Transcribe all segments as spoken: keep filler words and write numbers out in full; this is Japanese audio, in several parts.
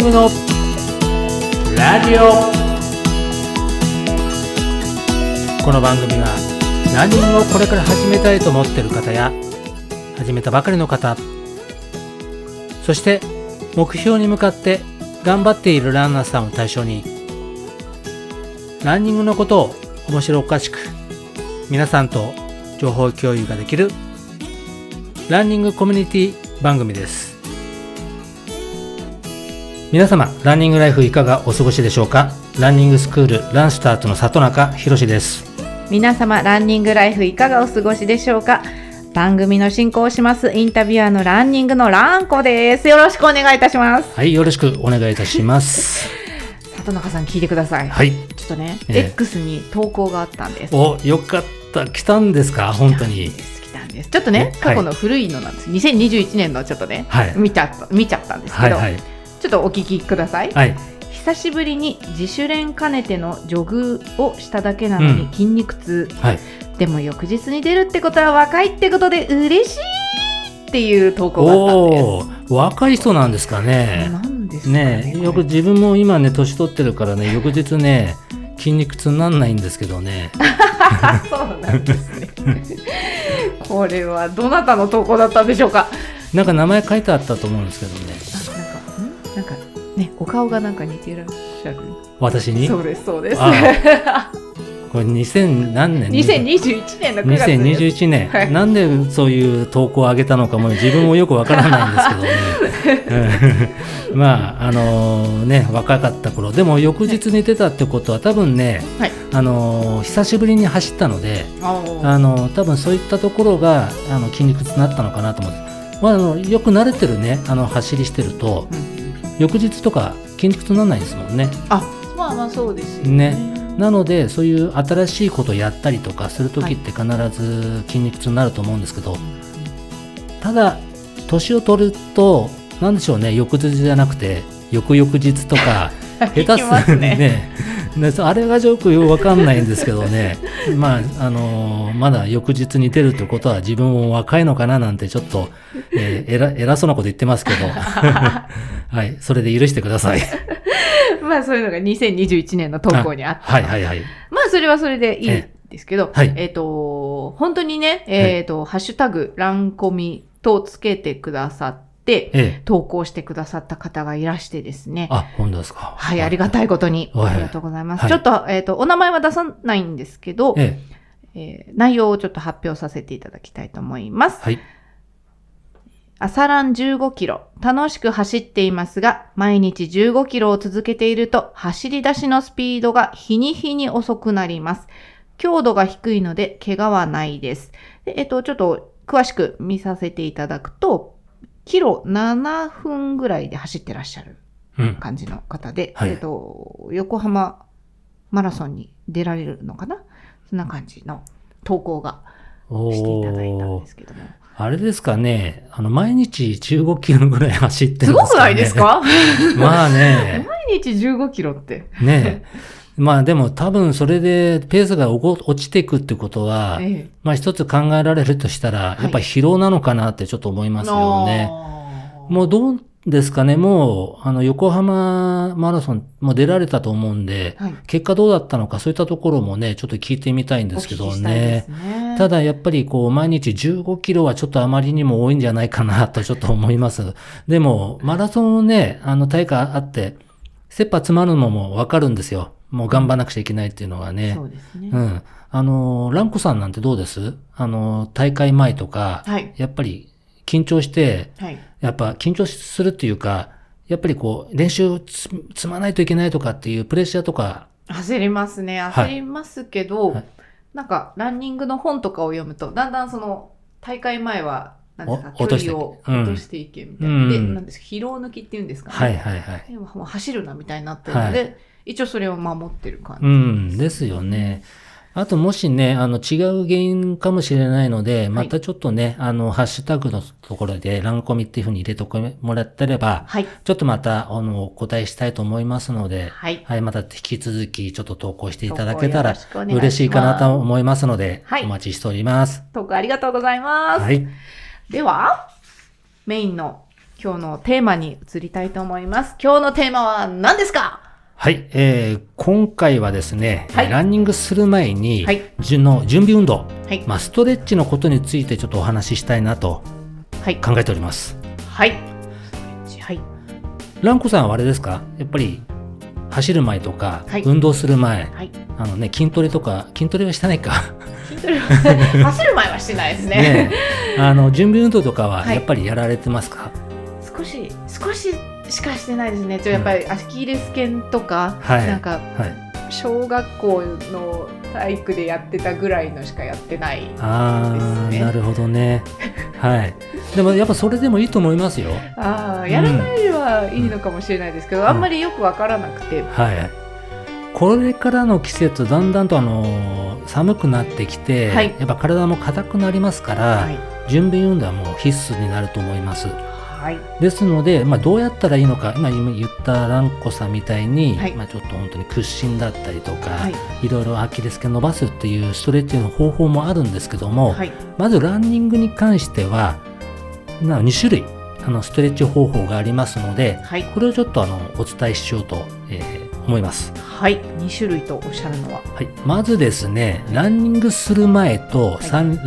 グのラジオ。この番組はランニングをこれから始めたいと思っている方や始めたばかりの方、そして目標に向かって頑張っているランナーさんを対象にランニングのことを面白おかしく皆さんと情報共有ができるランニングコミュニティ番組です。皆様、ランニングライフいかがお過ごしでしょうか。ランニングスクールランスタートの里中博です。 皆様、ランニングライフいかがお過ごしでしょうか。番組の進行をしますインタビュアーのランニングのランコです。よろしくお願いいたします。 はい、よろしくお願いいたします里中さん、聞いてください。 はい、 ちょっとね、 ええ、 X に投稿があったんです。 お、よかった。来たんですか。本当に来たんです。ちょっとね、過去の古いのなんです、はい、にせんにじゅういちねんのちょっとね、はい、見ちゃった、見ちゃったんですけど、はいはい、ちょっとお聞きください。はい、久しぶりに自主練兼ねてのジョグをしただけなのに筋肉痛、うん、はい、でも翌日に出るってことは若いってことで嬉しいっていう投稿があったんです。 お、若い人なんですかね。 なんですかね。 ね、よく自分も今ね年取ってるからね、翌日ね筋肉痛になんないんですけどねそうなんですねこれはどなたの投稿だったんでしょうか。 なんか名前書いてあったと思うんですけどね。 あ、なんか、んなんかね、お顔がなんか似ていらっしゃる。 私に。 そうですそうですこれにせん何年にせんにじゅういちねんのくがつです。 にせんにじゅういちねん、はい、なんでそういう投稿を上げたのかも自分もよくわからないんですけどねまああのー、ね若かった頃でも翌日に出たってことは多分ね、はい、あのー、久しぶりに走ったので、あのー、多分そういったところがあの筋肉痛になったのかなと思って、まあ、あのよく慣れてるねあの走りしてると、うん、翌日とか筋肉痛にならないですもんね。 あ、まあまあそうですよね。 ね、なのでそういう新しいことをやったりとかするときって必ず筋肉痛になると思うんですけど、はい、ただ年を取るとなんでしょうね、翌日じゃなくて翌々日とか下手するねね、あれがよくよく分かんないんですけどねまああのー、まだ翌日に出るってことは自分も若いのかななんてちょっと、えー、偉, 偉そうなこと言ってますけどはい、それで許してくださいまあそういうのがにせんにじゅういちねんの投稿にあった。 はいはいはい。 まあそれはそれでいいんですけど、 はい、 えっと、本当にね、えっと、はい、ハッシュタグ、ランコミとつけてくださって、ええ、投稿してくださった方がいらしてですね。 あ、本当ですか。 はい、ありがたいことに。ありがとうございます。はい、ちょっと、えっと、お名前は出さないんですけど、えええー、内容をちょっと発表させていただきたいと思います。はい。朝ランじゅうごキロ、楽しく走っていますが、毎日じゅうごキロを続けていると、走り出しのスピードが日に日に遅くなります。強度が低いので、怪我はないです。で、えっと、ちょっと詳しく見させていただくと、キロななふんぐらいで走ってらっしゃる感じの方で、うん、はい、えっと、横浜マラソンに出られるのかな？そんな感じの投稿がしていただいたんですけども。 あれですかね、あの毎日じゅうごキロぐらい走ってるんですかね。 すごくないですかまあね。 毎日じゅうごキロって。 ねえ。まあでも多分それでペースが落ちていくってことは、ええ、まあ一つ考えられるとしたら、やっぱり疲労なのかなってちょっと思いますよね。はい、もうどうですかね、もう、あの、横浜マラソンも出られたと思うんで、はい、結果どうだったのか、そういったところもね、ちょっと聞いてみたいんですけど ね, ね。ただやっぱりこう、毎日じゅうごキロはちょっとあまりにも多いんじゃないかなとちょっと思います。でも、マラソンをね、あの、大会あって、切羽詰まるのもわかるんですよ。もう頑張らなくちゃいけないっていうのはね。 そうですね。 うん。あの、ランコさんなんてどうです？あの、大会前とか、はい、やっぱり緊張して、はい、やっぱ緊張するっていうか、やっぱりこう、練習つ積まないといけないとかっていうプレッシャーとか。 焦りますね。焦りますけど、はいはい、なんか、ランニングの本とかを読むと、だんだんその、大会前は、なんですか、距離を落としていけみたいな。うん、で、なんですか、疲労抜きっていうんですかね。 はいはいはい。 でももう走るなみたいになってるので、はい、一応それを守ってる感じです。 うん、ですよね。あともしね、あの違う原因かもしれないので、またちょっとね、はい、あの、ハッシュタグのところでランコミっていうふうに入れてもらってれば、はい、ちょっとまた、あの、お答えしたいと思いますので、はい。はい、また引き続きちょっと投稿していただけたら嬉しいかなと思いますので、はい、お待ちしております。 投稿ありがとうございます。はい。では、メインの今日のテーマに移りたいと思います。今日のテーマは何ですか？ はい、えー、今回はですね、はい、ランニングする前に、はい、の準備運動、はい、まあ、ストレッチのことについてちょっとお話ししたいなと考えております。 はい。はい。 ランコさんはあれですか？やっぱり走る前とか、はい、運動する前、はい、あのね、筋トレとか、筋トレはしてないか。 筋トレは走る前はしてないですね。ね、 あの準備運動とかはやっぱりやられてますか？はい、 少し少ししかしてないですね。ちょやっぱりアキレス腱とか、うん、なんか、はい、小学校の体育でやってたぐらいのしかやってないですね。 ああ、なるほどね。はい。でもやっぱそれでもいいと思いますよ。 ああ、やらないはいいのかもしれないですけど、うん、あんまりよくわからなくて、うん、 はい。これからの季節だんだんとあの寒くなってきて、はい、やっぱ体も硬くなりますから、はい、準備運動はもう必須になると思います。はい、ですので、まあ、どうやったらいいのか、今言ったランコさんみたいに、はい、まあ、ちょっと本当に屈伸だったりとか、はい、いろいろアキレス腱伸ばすっていうストレッチの方法もあるんですけども、はい、まずランニングに関してはに種類あのストレッチ方法がありますので、はい、これをちょっとあのお伝えしようと、えー、思います。 はい、に種類とおっしゃるのは、 はい、まずですね、ランニングする前と、はい、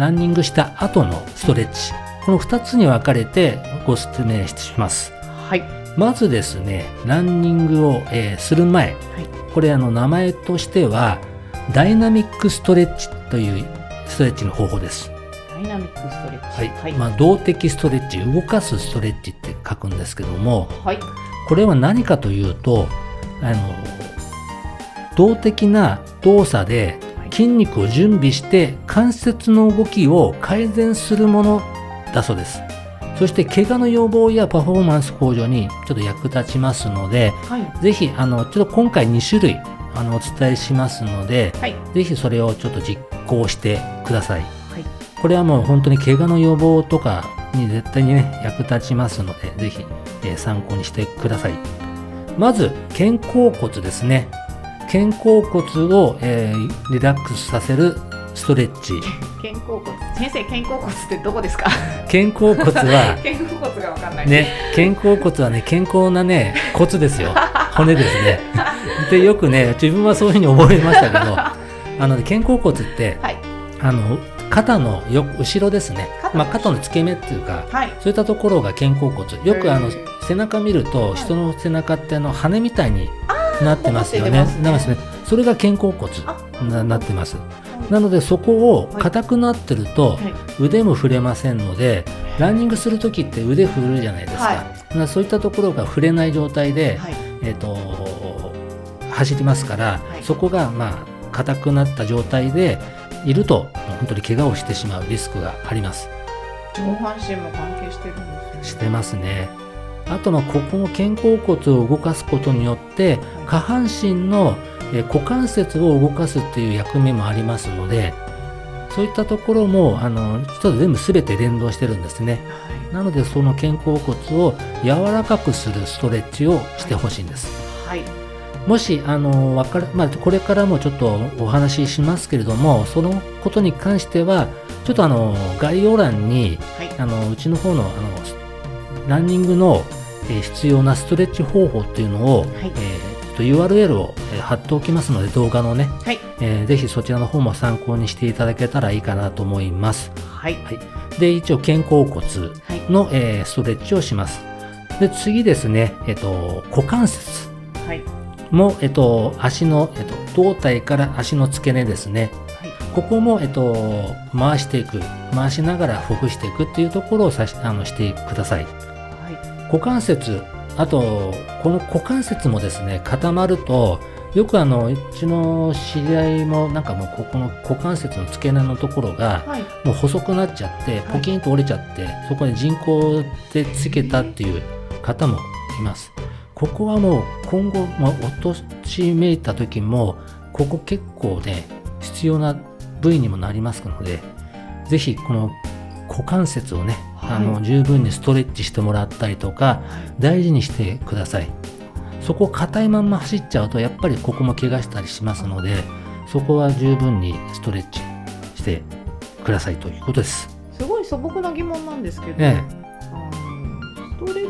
ランニングした後のストレッチ、このふたつに分かれてご説明します。はい、まずですね、ランニングを、えー、する前、はい、これあの名前としてはダイナミックストレッチというストレッチの方法です。 ダイナミックストレッチ、 はいはい、まあ、動的ストレッチ、動かすストレッチって書くんですけども、はい、これは何かというと、あの動的な動作で筋肉を準備して関節の動きを改善するものだそうです。そして怪我の予防やパフォーマンス向上にちょっと役立ちますので、はい、ぜひあのちょっと今回に種類あのお伝えしますので、はい、ぜひそれをちょっと実行してください。はい、これはもう本当に怪我の予防とかに絶対にね役立ちますので、ぜひ、えー、参考にしてください。まず肩甲骨ですね。肩甲骨を、えー、リラックスさせるストレッチ。 肩甲骨、先生、肩甲骨ってどこですか？ 肩甲骨は肩甲骨が分かんないね。肩甲骨はね、健康なね骨ですよ。骨ですね。でよくね、自分はそういうふうに覚えましたけど、あの、ね、肩甲骨って、はい、あの肩のよ後ろですね。肩の、まあ、肩の付け根っていうか、はい、そういったところが肩甲骨。よくあの背中見ると、人の背中ってあの羽みたいになってますよね。なますね。それが肩甲骨ななってます。なのでそこを硬くなってると腕も振れませんので、ランニングするときって腕振るじゃないですか。はい、そういったところが振れない状態で、はい、えーと、走りますから、はい、そこがまあ硬くなった状態でいると本当に怪我をしてしまうリスクがあります。 上半身も関係してるんですね。 してますね。あとまあここの肩甲骨を動かすことによって下半身の股関節を動かすっていう役目もありますので、そういったところもあのちょっと全部全て連動してるんですね。はい、なのでその肩甲骨を柔らかくするストレッチをしてほしいんです。はい、もしあのわかる、まあ、これからもちょっとお話ししますけれども、そのことに関してはちょっとあの概要欄に、はい、あのうちの方のあのランニングの必要なストレッチ方法っていうのを、はい、えーユーアールエル を貼っておきますので、動画のね、はい、えー、ぜひそちらの方も参考にしていただけたらいいかなと思います。はいはい、で一応肩甲骨の、はい、えー、ストレッチをします。で次ですね、えっと、股関節も、えっと、足の、えっと、胴体から足の付け根ですね、はい、ここも、えっと、回していく回しながらほぐしていくっていうところをさしあのしてください。はい、股関節、あとこの股関節もですね固まると、よくあのうちの知り合いもなんかもうここの股関節の付け根のところがもう細くなっちゃってポキンと折れちゃって、はい、そこに人工でつけたっていう方もいます。ここはもう今後、まあ、落としめいた時もここ結構ね必要な部位にもなりますので、ぜひこの股関節をね、はい、あの十分にストレッチしてもらったりとか、はい、大事にしてください。そこを硬いまんま走っちゃうとやっぱりここも怪我したりしますので、そこは十分にストレッチしてくださいということです。 すごい素朴な疑問なんですけど、ええ、あのストレッ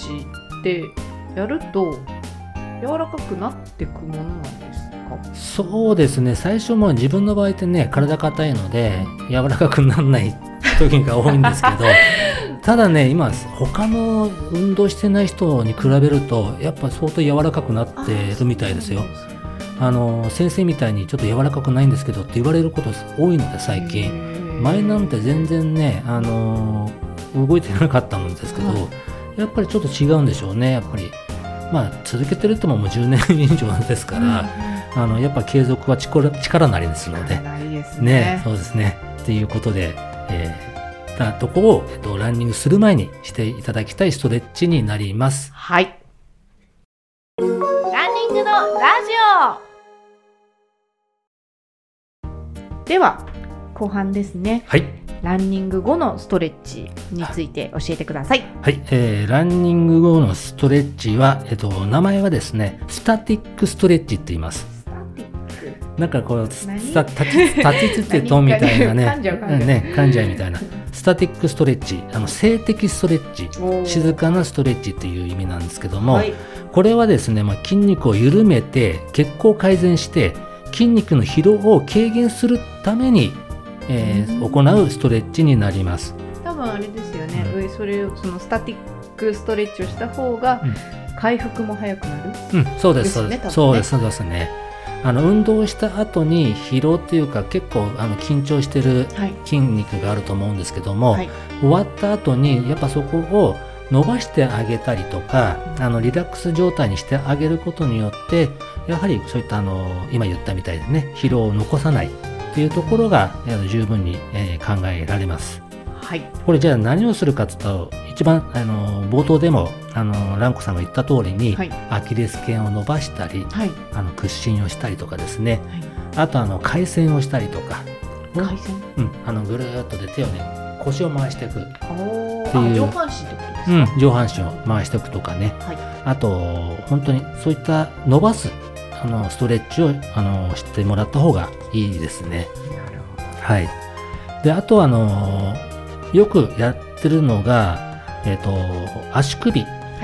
チってやると柔らかくなっていくものなんですか？ そうですね、最初も自分の場合ってね、体硬いので柔らかくならない時が多いんですけどただね、今他の運動してない人に比べるとやっぱ相当柔らかくなってるみたいですよ。あの先生みたいにちょっと柔らかくないんですけどって言われること多いので、最近。前なんて全然ね、あの動いてなかったんですけど、はい、やっぱりちょっと違うんでしょうね。やっぱりまあ続けてるってももうじゅうねん以上ですから、うん、あのやっぱ継続は力、力なりですので、 ですね、ね、そうですね。っていうことで、えー、なとこを、えっと、ランニングする前にしていただきたいストレッチになります。 はい。ランニングのラジオでは後半ですね。 はい。 ランニング後のストレッチについて教えてください。 はい、えー、ランニング後のストレッチは、えっと、名前はですね、スタティックストレッチって言います。 スタティック。 なんかこう、立ちつてとみたいなね、噛んじゃう噛んじゃうね、噛んじゃうみたいな。スタティックストレッチ、あの静的ストレッチ、静かなストレッチっていう意味なんですけども、はい、これはですね、まあ、筋肉を緩めて血行を改善して筋肉の疲労を軽減するためにえー、行うストレッチになります。 多分あれですよね、うん、それをそのスタティックストレッチをした方が回復も早くなる、 うん、そうですそうです、ね、そうですそうですね。あの運動した後に疲労っていうか結構あの緊張してる筋肉があると思うんですけども、はい、終わった後にやっぱそこを伸ばしてあげたりとか、うん、あのリラックス状態にしてあげることによってやはりそういったあの今言ったみたいでね、疲労を残さないっていうところが十分に考えられます。 はい、 これじゃあ何をするかというと、一番あの冒頭でもあのランコさんが言った通りに、はい、アキレス腱を伸ばしたり、はい、あの屈伸をしたりとかですね、はい、あとあの回旋をしたりとか、 回旋、 うん、あのぐるーっとで手をね腰を回していくっていう、上半身ってことですか？ うん、上半身を回していくとかね、はい、あと本当にそういった伸ばすあのストレッチをあの知ってもらった方がいいですね。 なるほど。 はい。で、あとあのよくやってるのが、えっと足首、はい、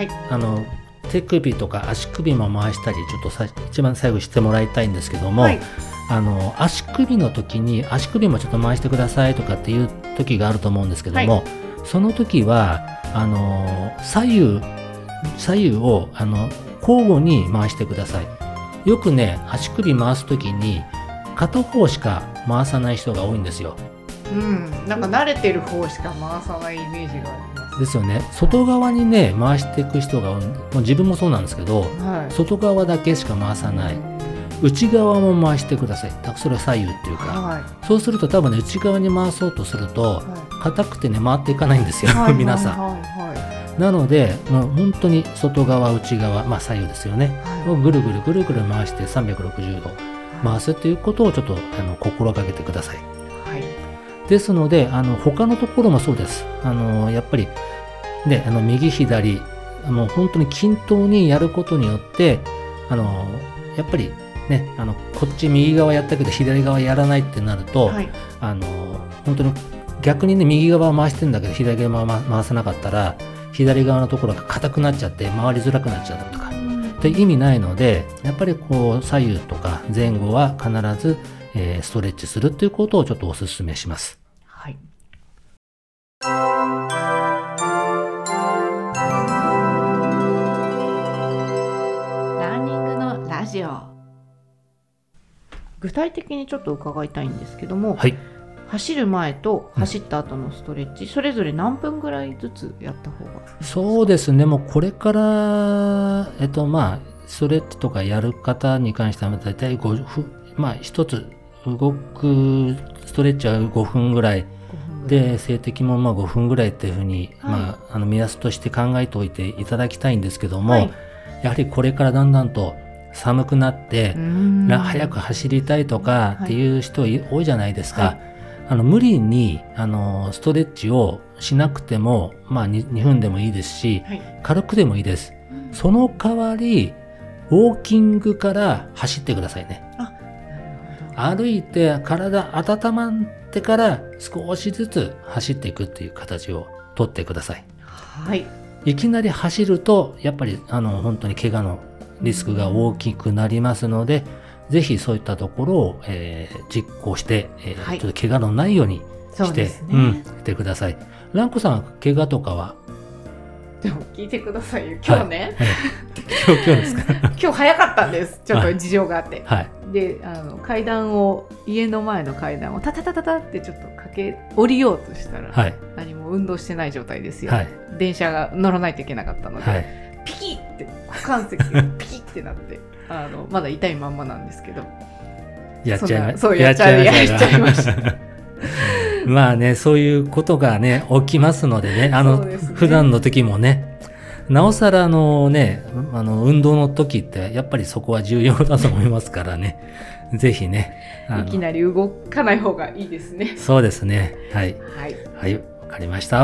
あの手首とか足首も回したり、ちょっとさ一番最後してもらいたいんですけども、はい、あの足首の時に足首もちょっと回してくださいとかっていう時があると思うんですけども、はい、その時はあの左右左右をあの交互に回してください。よくね、足首回すときに片方しか回さない人が多いんですよ。 うん、なんか慣れてる方しか回さないイメージがあります。 ですよね。外側にね、回していく人が多い。もう自分もそうなんですけど、はい、外側だけしか回さない。内側も回してください。それは左右っていうか、はい、そうすると多分ね、内側に回そうとすると、硬、はい、くてね、回っていかないんですよ、はい、皆さん。はいはいはいなので、もう本当に外側、内側、まあ左右ですよね。はい、をぐるぐるぐるぐる回してさんびゃくろくじゅうど回すということをちょっとあの心がけてください。はい、ですので、あの他のところもそうです。あのやっぱり、ね、あの右左、あの本当に均等にやることによって、あのやっぱりね、あのこっち右側やったけど左側やらないってなると、はい、あの本当に逆にね、右側回してるんだけど左側回さなかったら、左側のところが硬くなっちゃって回りづらくなっちゃうとかって意味ないので、やっぱりこう左右とか前後は必ず、えー、ストレッチするということをちょっとお勧めします。 はい。ランニングのラジオ。具体的にちょっと伺いたいんですけども、はい、走る前と走った後のストレッチ、うん、それぞれ何分ぐらいずつやった方がいいですか？ そうですね、もうこれからえっとまあストレッチとかやる方に関しては大体ごふん、まあ一つ動くストレッチはごふんぐらいで、静的もまあごふんぐらいっていうふうに、はい、まああの目安として考えておいていただきたいんですけども、はい、やはりこれからだんだんと寒くなって早く走りたいとかっていう人多いじゃないですか。はいはい、あの無理にあのストレッチをしなくても、まあ、にふんでもいいですし、はい、軽くでもいいです。その代わりウォーキングから走ってくださいね。あ、なるほど。歩いて体温まってから少しずつ走っていくっていう形をとってください。 はい。 いきなり走るとやっぱりあの本当に怪我のリスクが大きくなりますので、ぜひそういったところを、えー、実行して、えーはい、ちょっと怪我のないようにして、ねうん、してください。蘭子さん、怪我とかは？ でも聞いてくださいよ、今日ね。 はいはい、今日、今日ですか？ 今日早かったんです。ちょっと事情があって。 はい、 で、あの階段を、家の前の階段をタタタタタってちょっと駆け降りようとしたら、はい、何も運動してない状態ですよ。はい、電車が乗らないといけなかったので、はい、ピキッって股関節がピキッってなって、あのまだ痛いまんまなんですけど。 やっちゃいました。 そうやっちゃいました。やっちゃいました。 まあね、そういうことがね、起きますのでね、あの、ね、普段の時もね、なおさらあのね、あの、運動の時って、やっぱりそこは重要だと思いますからね、ぜひね。 いきなり動かない方がいいですね。 そうですね。はい。 はい。 はい、わかりました。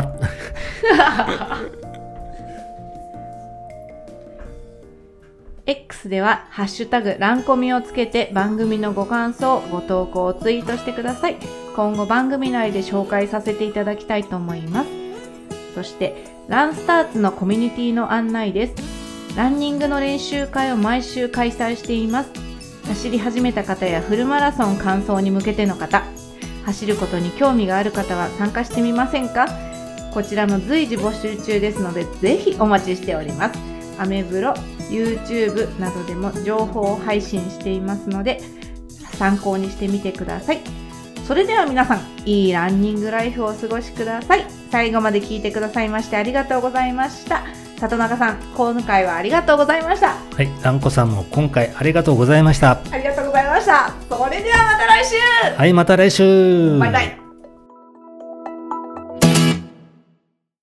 X ではハッシュタグランコミをつけて番組のご感想、ご投稿をツイートしてください。今後番組内で紹介させていただきたいと思います。そしてランスターツのコミュニティの案内です。ランニングの練習会を毎週開催しています。走り始めた方やフルマラソン完走に向けての方、走ることに興味がある方は参加してみませんか？こちらも随時募集中ですので、ぜひお待ちしております。アメブロ、YouTube などでも情報配信していますので、参考にしてみてください。それでは皆さん、いいランニングライフをお過ごしください。最後まで聞いてくださいましてありがとうございました。里中さん、今回はありがとうございました。 はい、蘭子さんも今回ありがとうございました。 ありがとうございました。それではまた来週。 はい、また来週。 バイバイ。